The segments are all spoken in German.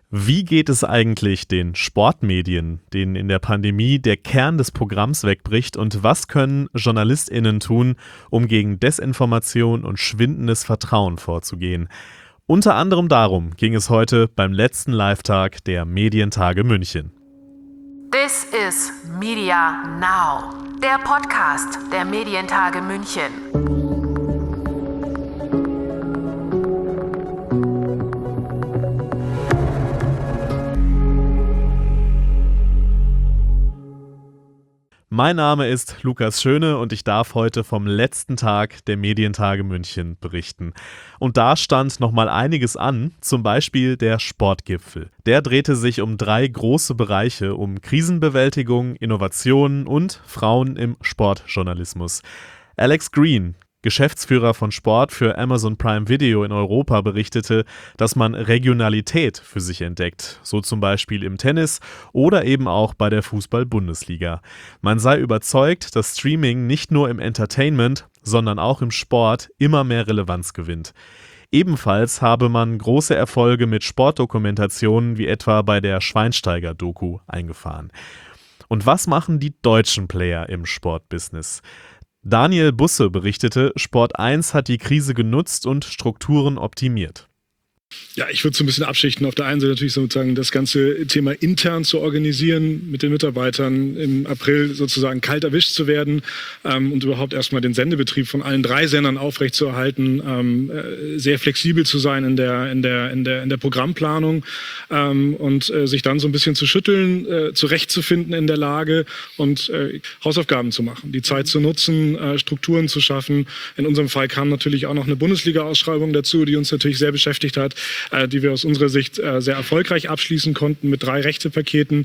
Wie geht es eigentlich den Sportmedien, denen in der Pandemie der Kern des Programms wegbricht, und was können JournalistInnen tun, um gegen Desinformation und schwindendes Vertrauen vorzugehen? Unter anderem darum ging es heute beim letzten Live-Tag der Medientage München. This is Media Now, der Podcast der Medientage München. Mein Name ist Lukas Schöne und ich darf heute vom letzten Tag der Medientage München berichten. Und da stand nochmal einiges an, zum Beispiel der Sportgipfel. Der drehte sich um 3 große Bereiche, um Krisenbewältigung, Innovationen und Frauen im Sportjournalismus. Alex Green, Geschäftsführer von Sport für Amazon Prime Video in Europa, berichtete, dass man Regionalität für sich entdeckt, so zum Beispiel im Tennis oder eben auch bei der Fußball-Bundesliga. Man sei überzeugt, dass Streaming nicht nur im Entertainment, sondern auch im Sport immer mehr Relevanz gewinnt. Ebenfalls habe man große Erfolge mit Sportdokumentationen wie etwa bei der Schweinsteiger-Doku eingefahren. Und was machen die deutschen Player im Sportbusiness? Daniel Busse berichtete, Sport 1 hat die Krise genutzt und Strukturen optimiert. Ja, ich würde so ein bisschen abschichten. Auf der einen Seite natürlich sozusagen das ganze Thema intern zu organisieren, mit den Mitarbeitern im April sozusagen kalt erwischt zu werden und überhaupt erstmal den Sendebetrieb von allen 3 Sendern aufrechtzuerhalten, sehr flexibel zu sein in der Programmplanung und sich dann so ein bisschen zu schütteln, zurechtzufinden in der Lage und Hausaufgaben zu machen, die Zeit zu nutzen, Strukturen zu schaffen. In unserem Fall kam natürlich auch noch eine Bundesliga-Ausschreibung dazu, die uns natürlich sehr beschäftigt hat, die wir aus unserer Sicht sehr erfolgreich abschließen konnten mit 3 Rechtepaketen.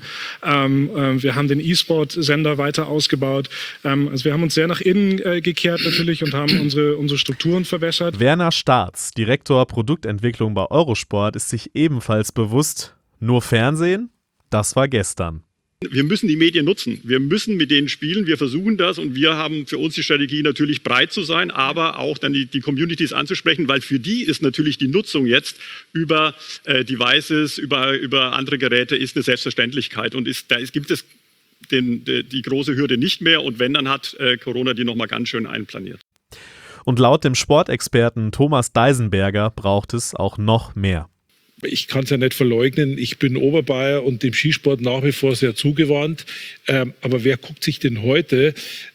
Wir haben den E-Sport-Sender weiter ausgebaut. Also wir haben uns sehr nach innen gekehrt natürlich und haben unsere Strukturen verbessert. Werner Staats, Direktor Produktentwicklung bei Eurosport, ist sich ebenfalls bewusst, nur Fernsehen, das war gestern. Wir müssen die Medien nutzen. Wir müssen mit denen spielen. Wir versuchen das und wir haben für uns die Strategie, natürlich breit zu sein, aber auch dann die Communities anzusprechen, weil für die ist natürlich die Nutzung jetzt über Devices, über andere Geräte ist eine Selbstverständlichkeit und gibt es die große Hürde nicht mehr und wenn, dann hat Corona die nochmal ganz schön einplaniert. Und laut dem Sportexperten Thomas Deisenberger braucht es auch noch mehr. Ich kann es ja nicht verleugnen, ich bin Oberbayer und dem Skisport nach wie vor sehr zugewandt. Aber wer guckt sich denn heute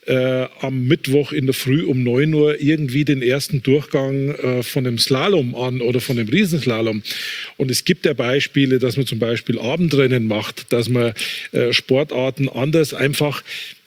am Mittwoch in der Früh um 9 Uhr irgendwie den ersten Durchgang von dem Slalom an oder von dem Riesenslalom? Und es gibt ja Beispiele, dass man zum Beispiel Abendrennen macht, dass man Sportarten anders einfach...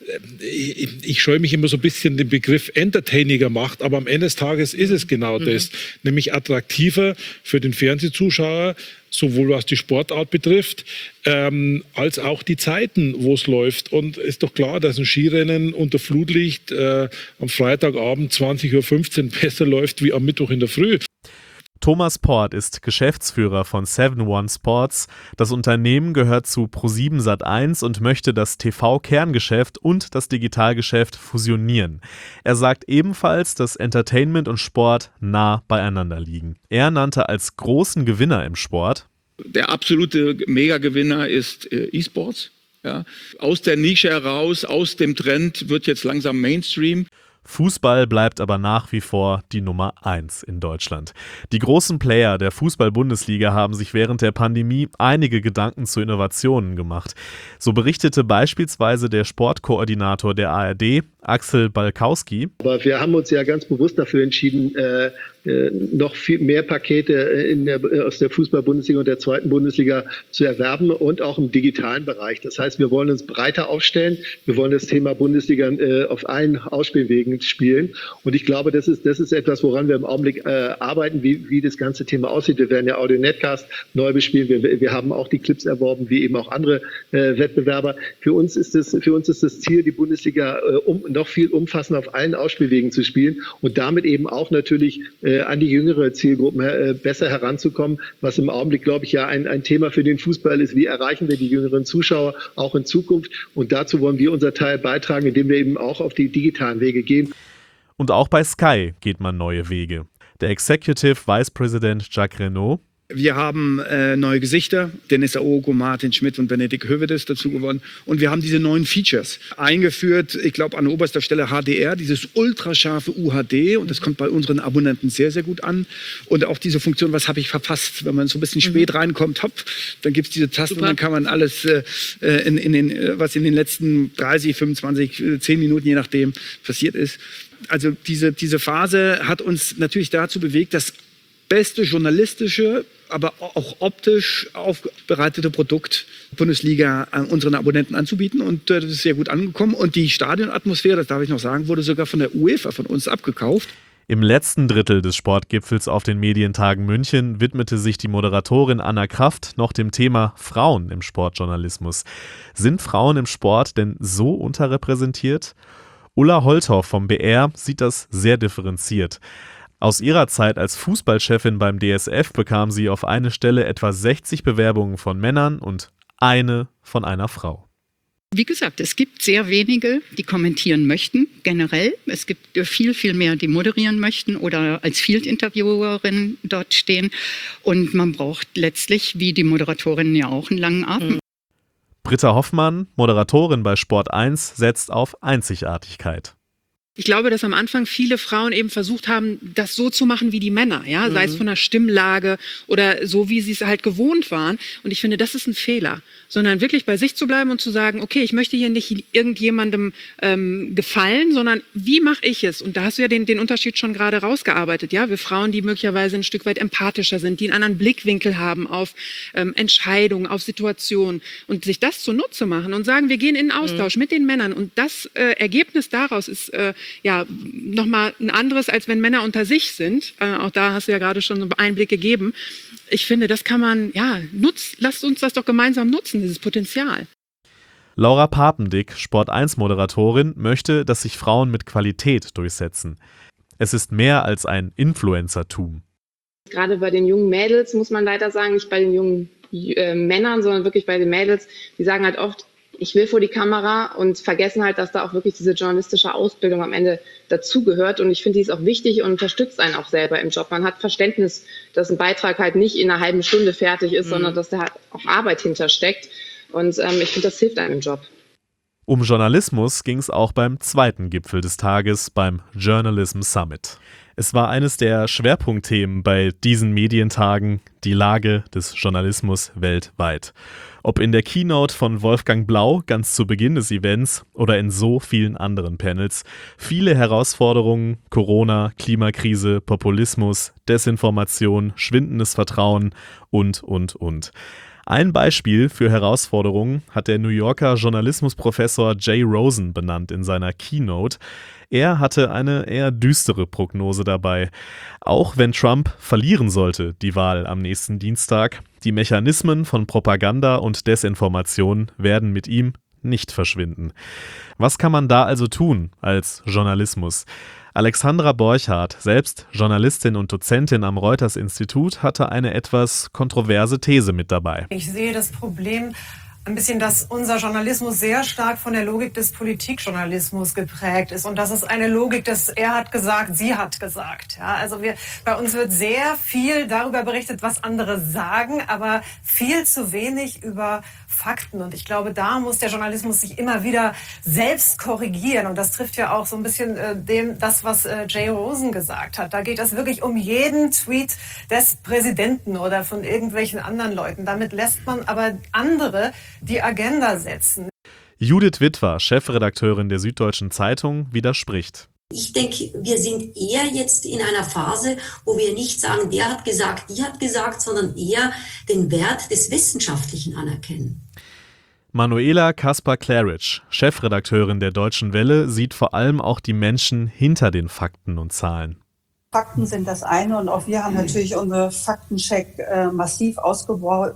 Ich scheue mich immer so ein bisschen den Begriff entertainiger macht, aber am Ende des Tages ist es genau das, nämlich attraktiver für den Fernsehzuschauer, sowohl was die Sportart betrifft, als auch die Zeiten, wo es läuft. Und ist doch klar, dass ein Skirennen unter Flutlicht am Freitagabend 20:15 Uhr besser läuft wie am Mittwoch in der Früh. Thomas Port ist Geschäftsführer von 7-One Sports. Das Unternehmen gehört zu ProSiebenSat.1 und möchte das TV-Kerngeschäft und das Digitalgeschäft fusionieren. Er sagt ebenfalls, dass Entertainment und Sport nah beieinander liegen. Er nannte als großen Gewinner im Sport: Der absolute Megagewinner ist E-Sports. Ja. Aus der Nische heraus, aus dem Trend wird jetzt langsam Mainstream. Fußball bleibt aber nach wie vor die Nummer 1 in Deutschland. Die großen Player der Fußball-Bundesliga haben sich während der Pandemie einige Gedanken zu Innovationen gemacht. So berichtete beispielsweise der Sportkoordinator der ARD, Axel Balkowski. Aber wir haben uns ja ganz bewusst dafür entschieden, noch viel mehr Pakete aus der Fußball-Bundesliga und der 2. Bundesliga zu erwerben und auch im digitalen Bereich. Das heißt, wir wollen uns breiter aufstellen. Wir wollen das Thema Bundesliga auf allen Ausspielwegen spielen. Und ich glaube, das ist etwas, woran wir im Augenblick arbeiten, wie das ganze Thema aussieht. Wir werden ja Audio-Netcast neu bespielen. Wir haben auch die Clips erworben, wie eben auch andere Wettbewerber. Für uns ist das Ziel, die Bundesliga noch viel umfassender auf allen Ausspielwegen zu spielen und damit eben auch natürlich an die jüngere Zielgruppen besser heranzukommen, was im Augenblick, glaube ich, ja ein Thema für den Fußball ist. Wie erreichen wir die jüngeren Zuschauer auch in Zukunft? Und dazu wollen wir unser Teil beitragen, indem wir eben auch auf die digitalen Wege gehen. Und auch bei Sky geht man neue Wege. Der Executive Vice President Jacques Reynaud: Wir haben neue Gesichter, Dennis Aogo, Martin Schmidt und Benedikt Hövedes dazu gewonnen. Und wir haben diese neuen Features eingeführt, ich glaube an oberster Stelle HDR, dieses ultrascharfe UHD. Und das kommt bei unseren Abonnenten sehr, sehr gut an. Und auch diese Funktion, was habe ich verpasst? Wenn man so ein bisschen spät reinkommt, hopp, dann gibt es diese Tasten und dann kann man alles, was in den letzten 30, 25, 10 Minuten, je nachdem, passiert ist. Also diese Phase hat uns natürlich dazu bewegt, das beste journalistische, aber auch optisch aufbereitete Produkt Bundesliga an unseren Abonnenten anzubieten. Und das ist sehr gut angekommen. Und die Stadionatmosphäre, das darf ich noch sagen, wurde sogar von der UEFA von uns abgekauft. Im letzten Drittel des Sportgipfels auf den Medientagen München widmete sich die Moderatorin Anna Kraft noch dem Thema Frauen im Sportjournalismus. Sind Frauen im Sport denn so unterrepräsentiert? Ulla Holthoff vom BR sieht das sehr differenziert. Aus ihrer Zeit als Fußballchefin beim DSF bekam sie auf eine Stelle etwa 60 Bewerbungen von Männern und eine von einer Frau. Wie gesagt, es gibt sehr wenige, die kommentieren möchten, generell. Es gibt viel, viel mehr, die moderieren möchten oder als Field-Interviewerin dort stehen. Und man braucht letztlich, wie die Moderatorinnen ja auch, einen langen Atem. Britta Hoffmann, Moderatorin bei Sport 1, setzt auf Einzigartigkeit. Ich glaube, dass am Anfang viele Frauen eben versucht haben, das so zu machen wie die Männer, ja, sei es von der Stimmlage oder so, wie sie es halt gewohnt waren. Und ich finde, das ist ein Fehler, sondern wirklich bei sich zu bleiben und zu sagen, okay, ich möchte hier nicht irgendjemandem gefallen, sondern wie mache ich es? Und da hast du ja den Unterschied schon gerade rausgearbeitet, ja, wir Frauen, die möglicherweise ein Stück weit empathischer sind, die einen anderen Blickwinkel haben auf Entscheidungen, auf Situationen und sich das zunutze machen und sagen, wir gehen in den Austausch mit den Männern und das Ergebnis daraus ist ja, nochmal ein anderes, als wenn Männer unter sich sind. Auch da hast du ja gerade schon einen Einblick gegeben. Ich finde, das kann man, ja, lasst uns das doch gemeinsam nutzen, dieses Potenzial. Laura Papendick, Sport 1 Moderatorin, möchte, dass sich Frauen mit Qualität durchsetzen. Es ist mehr als ein Influencertum. Gerade bei den jungen Mädels muss man leider sagen, nicht bei den jungen Männern, sondern wirklich bei den Mädels, die sagen halt oft, ich will vor die Kamera und vergessen halt, dass da auch wirklich diese journalistische Ausbildung am Ende dazugehört. Und ich finde, die ist auch wichtig und unterstützt einen auch selber im Job. Man hat Verständnis, dass ein Beitrag halt nicht in einer halben Stunde fertig ist, sondern dass da halt auch Arbeit hintersteckt. Und ich finde, das hilft einem im Job. Um Journalismus ging es auch beim zweiten Gipfel des Tages, beim Journalism Summit. Es war eines der Schwerpunktthemen bei diesen Medientagen, die Lage des Journalismus weltweit. Ob in der Keynote von Wolfgang Blau ganz zu Beginn des Events oder in so vielen anderen Panels. Viele Herausforderungen, Corona, Klimakrise, Populismus, Desinformation, schwindendes Vertrauen und. Ein Beispiel für Herausforderungen hat der New Yorker Journalismusprofessor Jay Rosen benannt in seiner Keynote. Er hatte eine eher düstere Prognose dabei. Auch wenn Trump verlieren sollte, die Wahl am nächsten Dienstag, die Mechanismen von Propaganda und Desinformation werden mit ihm nicht verschwinden. Was kann man da also tun als Journalismus? Alexandra Borchardt, selbst Journalistin und Dozentin am Reuters-Institut, hatte eine etwas kontroverse These mit dabei. Ich sehe das Problem ein bisschen, dass unser Journalismus sehr stark von der Logik des Politikjournalismus geprägt ist. Und das ist eine Logik, dass er hat gesagt, sie hat gesagt. Ja, also bei uns wird sehr viel darüber berichtet, was andere sagen, aber viel zu wenig über Fakten. Und ich glaube, da muss der Journalismus sich immer wieder selbst korrigieren. Und das trifft ja auch so ein bisschen das, was Jay Rosen gesagt hat. Da geht es wirklich um jeden Tweet des Präsidenten oder von irgendwelchen anderen Leuten. Damit lässt man aber andere die Agenda setzen. Judith Witwer, Chefredakteurin der Süddeutschen Zeitung, widerspricht. Ich denke, wir sind eher jetzt in einer Phase, wo wir nicht sagen, der hat gesagt, die hat gesagt, sondern eher den Wert des Wissenschaftlichen anerkennen. Manuela Kaspar-Claridge, Chefredakteurin der Deutschen Welle, sieht vor allem auch die Menschen hinter den Fakten und Zahlen. Fakten sind das eine und auch wir haben natürlich unsere Faktencheck massiv ausgebaut,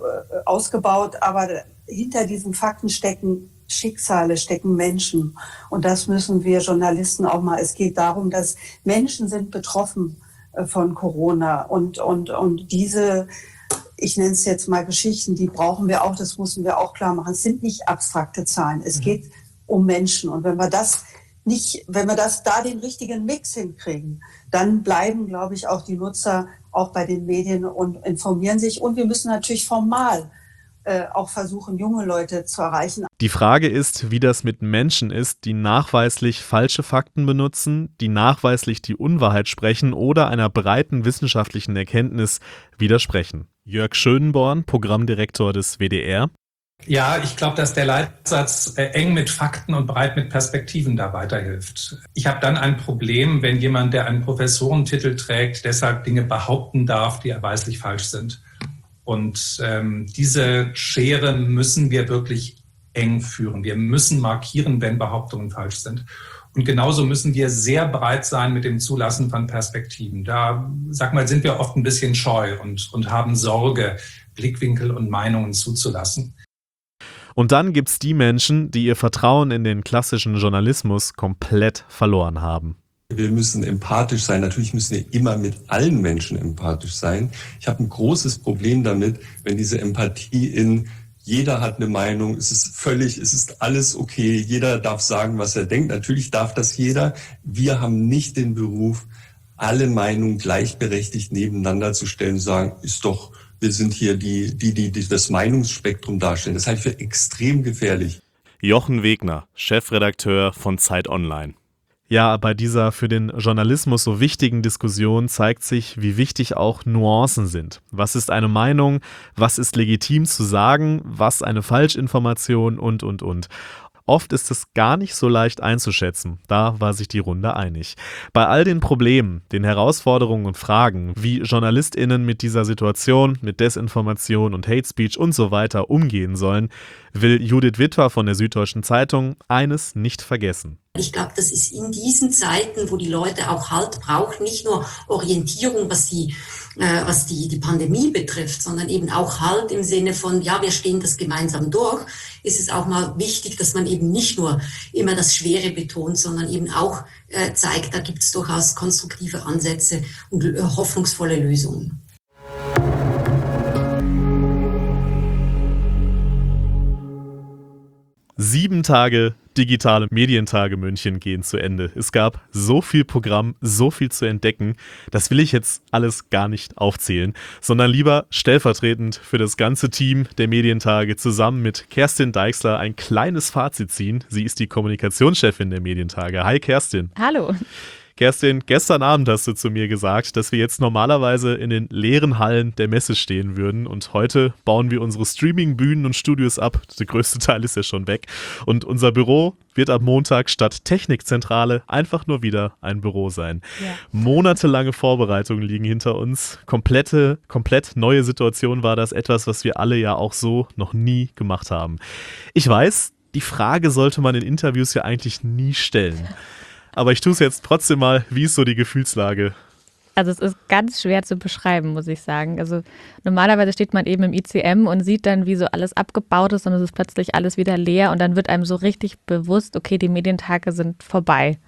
aber hinter diesen Fakten stecken Schicksale, stecken Menschen. Und das müssen wir Journalisten auch mal. Es geht darum, dass Menschen sind betroffen von Corona. Und diese, ich nenne es jetzt mal Geschichten, die brauchen wir auch, das müssen wir auch klar machen. Es sind nicht abstrakte Zahlen. Es geht um Menschen. Und wenn wir da den richtigen Mix hinkriegen, dann bleiben, glaube ich, auch die Nutzer auch bei den Medien und informieren sich. Und wir müssen natürlich formal auch versuchen, junge Leute zu erreichen. Die Frage ist, wie das mit Menschen ist, die nachweislich falsche Fakten benutzen, die nachweislich die Unwahrheit sprechen oder einer breiten wissenschaftlichen Erkenntnis widersprechen. Jörg Schönborn, Programmdirektor des WDR. Ja, ich glaube, dass der Leitsatz eng mit Fakten und breit mit Perspektiven da weiterhilft. Ich habe dann ein Problem, wenn jemand, der einen Professorentitel trägt, deshalb Dinge behaupten darf, die erweislich falsch sind. Und diese Schere müssen wir wirklich eng führen. Wir müssen markieren, wenn Behauptungen falsch sind. Und genauso müssen wir sehr breit sein mit dem Zulassen von Perspektiven. Da, sind wir oft ein bisschen scheu und haben Sorge, Blickwinkel und Meinungen zuzulassen. Und dann gibt's die Menschen, die ihr Vertrauen in den klassischen Journalismus komplett verloren haben. Wir müssen empathisch sein. Natürlich müssen wir immer mit allen Menschen empathisch sein. Ich habe ein großes Problem damit, wenn diese Empathie in jeder hat eine Meinung, es ist alles okay, jeder darf sagen, was er denkt. Natürlich darf das jeder. Wir haben nicht den Beruf, alle Meinungen gleichberechtigt nebeneinander zu stellen und sagen, wir sind hier die das Meinungsspektrum darstellen. Das halte ich für extrem gefährlich. Jochen Wegner, Chefredakteur von Zeit Online. Ja, bei dieser für den Journalismus so wichtigen Diskussion zeigt sich, wie wichtig auch Nuancen sind. Was ist eine Meinung? Was ist legitim zu sagen? Was eine Falschinformation? Und. Oft ist es gar nicht so leicht einzuschätzen. Da war sich die Runde einig. Bei all den Problemen, den Herausforderungen und Fragen, wie JournalistInnen mit dieser Situation, mit Desinformation und Hate Speech und so weiter umgehen sollen, will Judith Witwer von der Süddeutschen Zeitung eines nicht vergessen. Ich glaube, das ist in diesen Zeiten, wo die Leute auch Halt brauchen, nicht nur Orientierung, was die Pandemie betrifft, sondern eben auch Halt im Sinne von, ja, wir stehen das gemeinsam durch, ist es auch mal wichtig, dass man eben nicht nur immer das Schwere betont, sondern eben auch zeigt, da gibt es durchaus konstruktive Ansätze und hoffnungsvolle Lösungen. Sieben Tage digitale Medientage München gehen zu Ende. Es gab so viel Programm, so viel zu entdecken. Das will ich jetzt alles gar nicht aufzählen, sondern lieber stellvertretend für das ganze Team der Medientage zusammen mit Kerstin Deixler ein kleines Fazit ziehen. Sie ist die Kommunikationschefin der Medientage. Hi Kerstin. Hallo. Kerstin, gestern Abend hast du zu mir gesagt, dass wir jetzt normalerweise in den leeren Hallen der Messe stehen würden und heute bauen wir unsere Streaming-Bühnen und Studios ab. Der größte Teil ist ja schon weg und unser Büro wird ab Montag statt Technikzentrale einfach nur wieder ein Büro sein. Ja. Monatelange Vorbereitungen liegen hinter uns. Komplett neue Situation war das, etwas, was wir alle ja auch so noch nie gemacht haben. Ich weiß, die Frage sollte man in Interviews ja eigentlich nie stellen. Aber ich tue es jetzt trotzdem mal. Wie ist so die Gefühlslage? Also es ist ganz schwer zu beschreiben, muss ich sagen. Also normalerweise steht man eben im ICM und sieht dann, wie so alles abgebaut ist und es ist plötzlich alles wieder leer und dann wird einem so richtig bewusst, okay, die Medientage sind vorbei.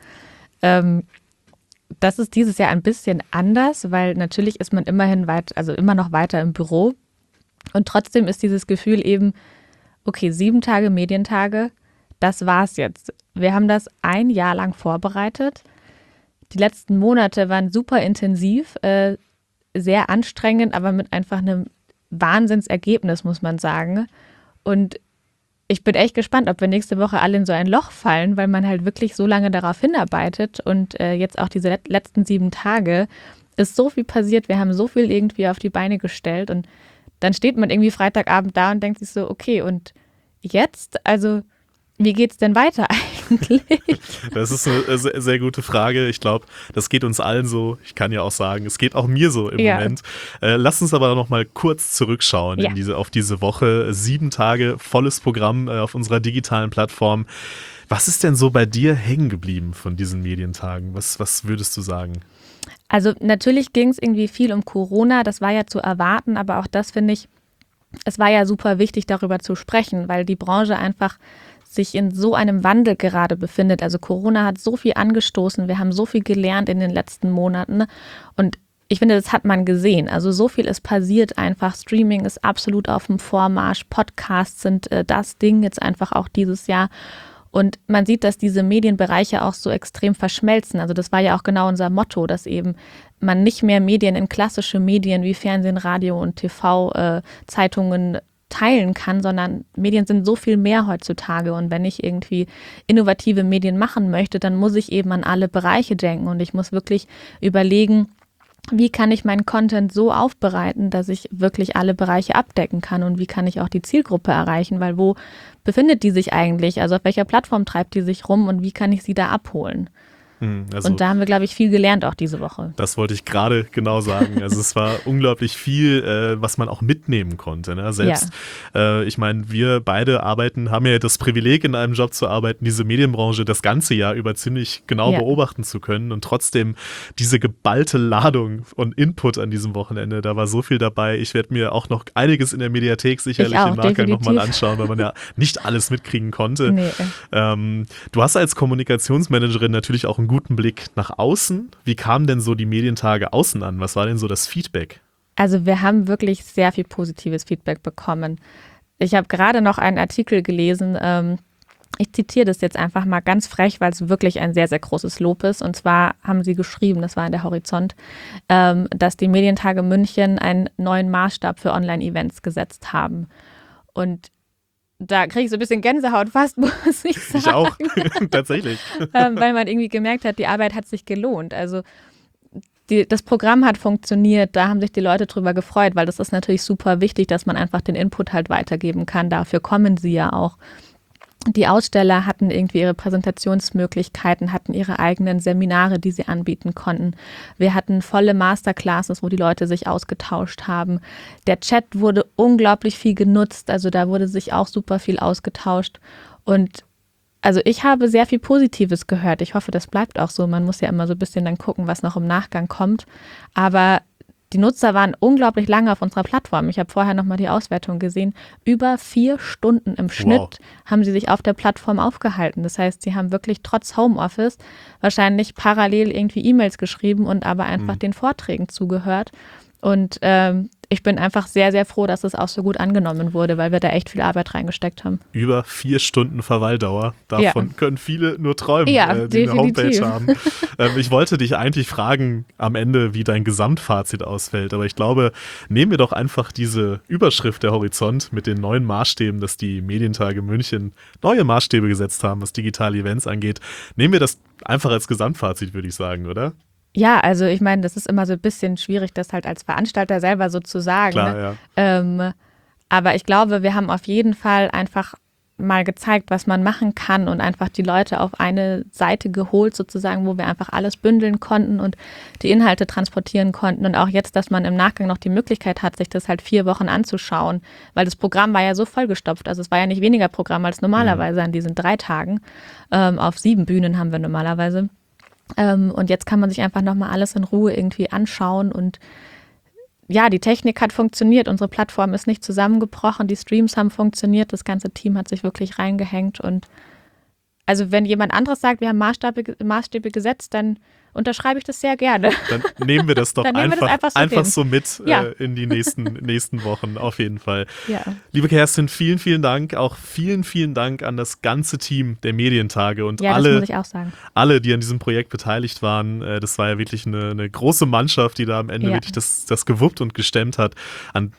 Das ist dieses Jahr ein bisschen anders, weil natürlich ist man immerhin immer noch weiter im Büro und trotzdem ist dieses Gefühl eben, okay, 7 Tage Medientage, das war's jetzt. Wir haben das ein Jahr lang vorbereitet. Die letzten Monate waren super intensiv, sehr anstrengend, aber mit einfach einem Wahnsinnsergebnis, muss man sagen. Und ich bin echt gespannt, ob wir nächste Woche alle in so ein Loch fallen, weil man halt wirklich so lange darauf hinarbeitet. Und jetzt auch diese letzten 7 Tage ist so viel passiert. Wir haben so viel irgendwie auf die Beine gestellt. Und dann steht man irgendwie Freitagabend da und denkt sich so, okay, und jetzt? Also wie geht's denn weiter eigentlich? Das ist eine sehr gute Frage. Ich glaube, das geht uns allen so. Ich kann ja auch sagen, es geht auch mir so im Moment. Lass uns aber noch mal kurz zurückschauen auf diese Woche. 7 Tage, volles Programm auf unserer digitalen Plattform. Was ist denn so bei dir hängen geblieben von diesen Medientagen? Was würdest du sagen? Also natürlich ging es irgendwie viel um Corona. Das war ja zu erwarten, aber auch das finde ich, es war ja super wichtig, darüber zu sprechen, weil die Branche einfach sich in so einem Wandel gerade befindet. Also Corona hat so viel angestoßen, wir haben so viel gelernt in den letzten Monaten und ich finde, das hat man gesehen. Also so viel ist passiert einfach. Streaming ist absolut auf dem Vormarsch. Podcasts sind das Ding jetzt einfach auch dieses Jahr. Und man sieht, dass diese Medienbereiche auch so extrem verschmelzen. Also das war ja auch genau unser Motto, dass eben man nicht mehr Medien in klassische Medien wie Fernsehen, Radio und TV, Zeitungen teilen kann, sondern Medien sind so viel mehr heutzutage. Und wenn ich irgendwie innovative Medien machen möchte, dann muss ich eben an alle Bereiche denken und ich muss wirklich überlegen, wie kann ich meinen Content so aufbereiten, dass ich wirklich alle Bereiche abdecken kann und wie kann ich auch die Zielgruppe erreichen, weil wo befindet die sich eigentlich, also auf welcher Plattform treibt die sich rum und wie kann ich sie da abholen? Also, und da haben wir, glaube ich, viel gelernt auch diese Woche. Das wollte ich gerade genau sagen. Also es war unglaublich viel, was man auch mitnehmen konnte. Ne? Selbst, ich meine, wir beide haben ja das Privileg, in einem Job zu arbeiten, diese Medienbranche das ganze Jahr über ziemlich genau beobachten zu können und trotzdem diese geballte Ladung und Input an diesem Wochenende, da war so viel dabei. Ich werde mir auch noch einiges in der Mediathek sicherlich im Nachgang nochmal anschauen, weil man ja nicht alles mitkriegen konnte. Nee. Du hast als Kommunikationsmanagerin natürlich auch einen guten Blick nach außen. Wie kamen denn so die Medientage außen an? Was war denn so das Feedback? Also wir haben wirklich sehr viel positives Feedback bekommen. Ich habe gerade noch einen Artikel gelesen, ich zitiere das jetzt einfach mal ganz frech, weil es wirklich ein sehr, sehr großes Lob ist. Und zwar haben sie geschrieben, das war in der Horizont, dass die Medientage München einen neuen Maßstab für Online-Events gesetzt haben. Und da kriege ich so ein bisschen Gänsehaut fast, muss ich sagen. Ich auch, tatsächlich. Weil man irgendwie gemerkt hat, die Arbeit hat sich gelohnt. Also das Programm hat funktioniert, da haben sich die Leute drüber gefreut, weil das ist natürlich super wichtig, dass man einfach den Input halt weitergeben kann. Dafür kommen sie ja auch. Die Aussteller hatten irgendwie ihre Präsentationsmöglichkeiten, hatten ihre eigenen Seminare, die sie anbieten konnten. Wir hatten volle Masterclasses, wo die Leute sich ausgetauscht haben. Der Chat wurde unglaublich viel genutzt, also da wurde sich auch super viel ausgetauscht. Und also ich habe sehr viel Positives gehört. Ich hoffe, das bleibt auch so. Man muss ja immer so ein bisschen dann gucken, was noch im Nachgang kommt. Aber die Nutzer waren unglaublich lange auf unserer Plattform. Ich habe vorher nochmal die Auswertung gesehen. Über 4 Stunden im Schnitt haben sie sich auf der Plattform aufgehalten. Das heißt, sie haben wirklich trotz Homeoffice wahrscheinlich parallel irgendwie E-Mails geschrieben und aber einfach den Vorträgen zugehört. Und ich bin einfach sehr, sehr froh, dass es auch so gut angenommen wurde, weil wir da echt viel Arbeit reingesteckt haben. Über 4 Stunden Verweildauer. Davon können viele nur träumen, die definitiv eine Homepage haben. Ich wollte dich eigentlich fragen am Ende, wie dein Gesamtfazit ausfällt. Aber ich glaube, nehmen wir doch einfach diese Überschrift der Horizont mit den neuen Maßstäben, dass die Medientage München neue Maßstäbe gesetzt haben, was digitale Events angeht. Nehmen wir das einfach als Gesamtfazit, würde ich sagen, oder? Ja, also ich meine, das ist immer so ein bisschen schwierig, das halt als Veranstalter selber so zu sagen. Klar, ne? Aber ich glaube, wir haben auf jeden Fall einfach mal gezeigt, was man machen kann und einfach die Leute auf eine Seite geholt sozusagen, wo wir einfach alles bündeln konnten und die Inhalte transportieren konnten. Und auch jetzt, dass man im Nachgang noch die Möglichkeit hat, sich das halt 4 Wochen anzuschauen, weil das Programm war ja so vollgestopft. Also es war ja nicht weniger Programm als normalerweise an diesen 3 Tagen. Auf 7 Bühnen haben wir normalerweise. Und jetzt kann man sich einfach nochmal alles in Ruhe irgendwie anschauen und ja, die Technik hat funktioniert, unsere Plattform ist nicht zusammengebrochen, die Streams haben funktioniert, das ganze Team hat sich wirklich reingehängt und also wenn jemand anderes sagt, wir haben Maßstäbe gesetzt, dann unterschreibe ich das sehr gerne. Dann nehmen wir das doch einfach so mit ja. In die nächsten Wochen, auf jeden Fall. Ja. Liebe Kerstin, vielen, vielen Dank. Auch vielen, vielen Dank an das ganze Team der Medientage und das muss ich auch sagen. Alle, die an diesem Projekt beteiligt waren. Das war ja wirklich eine große Mannschaft, die da am Ende wirklich das gewuppt und gestemmt hat an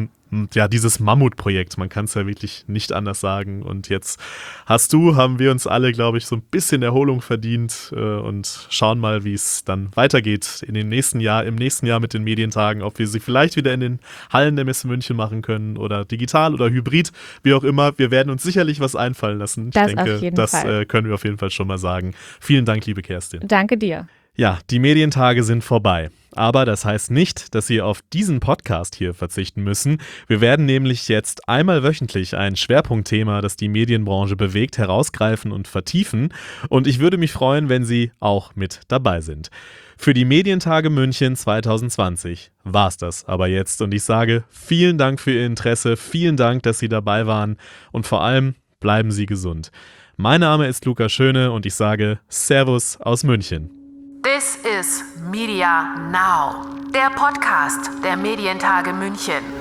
dieses Mammutprojekt. Man kann es ja wirklich nicht anders sagen. Und jetzt haben wir uns alle, glaube ich, so ein bisschen Erholung verdient und schauen mal, wie es dann weitergeht im nächsten Jahr mit den Medientagen, ob wir sie vielleicht wieder in den Hallen der Messe München machen können oder digital oder hybrid, wie auch immer. Wir werden uns sicherlich was einfallen lassen. Ich denke, das können wir auf jeden Fall schon mal sagen. Vielen Dank, liebe Kerstin. Danke dir. Ja, die Medientage sind vorbei. Aber das heißt nicht, dass Sie auf diesen Podcast hier verzichten müssen. Wir werden nämlich jetzt einmal wöchentlich ein Schwerpunktthema, das die Medienbranche bewegt, herausgreifen und vertiefen. Und ich würde mich freuen, wenn Sie auch mit dabei sind. Für die Medientage München 2020 war's das aber jetzt. Und ich sage vielen Dank für Ihr Interesse, vielen Dank, dass Sie dabei waren und vor allem bleiben Sie gesund. Mein Name ist Lukas Schöne und ich sage Servus aus München. This is Media Now, der Podcast der Medientage München.